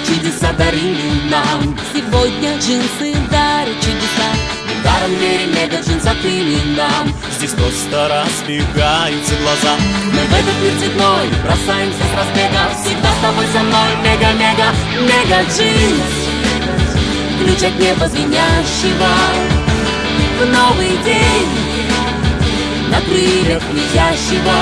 чудеса дарили нам. Сегодня джинсы дарят чудеса. Даром верим, мега джинсы открыли нам. Здесь просто разбегаются глаза. Мы в этот мир цветной бросаемся с разбега. Всегда с тобой со мной, мега-мега, мега джинс. Ключ от неба звенящего в новый день, на крыльях летящего.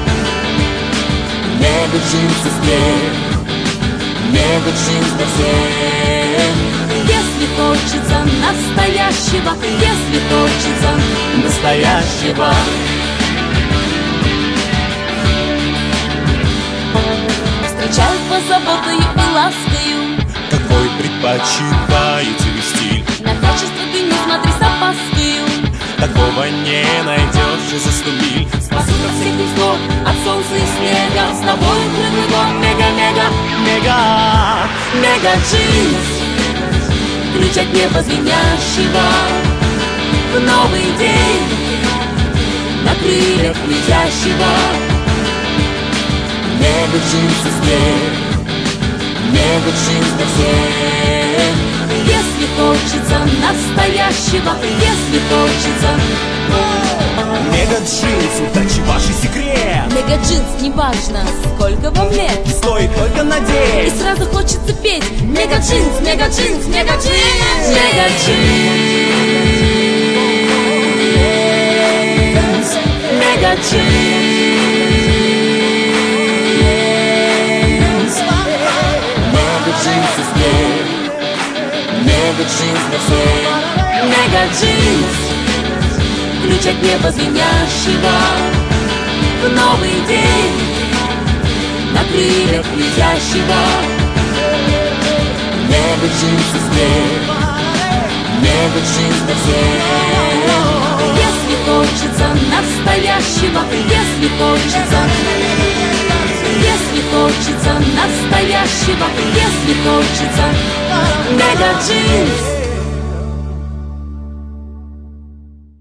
Мега джинсы склеим, мега джинс для всех. Если хочется настоящего, если хочется настоящего. встречают вас заботою и ласкою. Какой предпочитаете вы стиль? На качество ты не смотри с опаскою. Такого не найдешь и за 100 миль. Спасут от всех невзгод, от солнца и снега. С тобой круглый год, мега-мега, Мега! мега джинс. Ключ от неба звенящего в новый день, на крыльях летящего. Мега джинсы склеим, мега джинс для всех. Если хочется настоящего, если хочется Мега джинс, удачи ваши секрет. мега джинс, неважно сколько вам лет. Стоит только И надеть. сразу хочется петь мега джинс, мега джинс, мега джинс, Мега джинс, мега джинс. Мега джинсы склеим, мега джинс для всех. Мега джинс, ключ от неба звенящего в новый день, на крыльях летящего. Мега джинсы склеим, мега джинс для всех. Если хочется настоящего, если хочется настоящего, если хочется Мега джинс.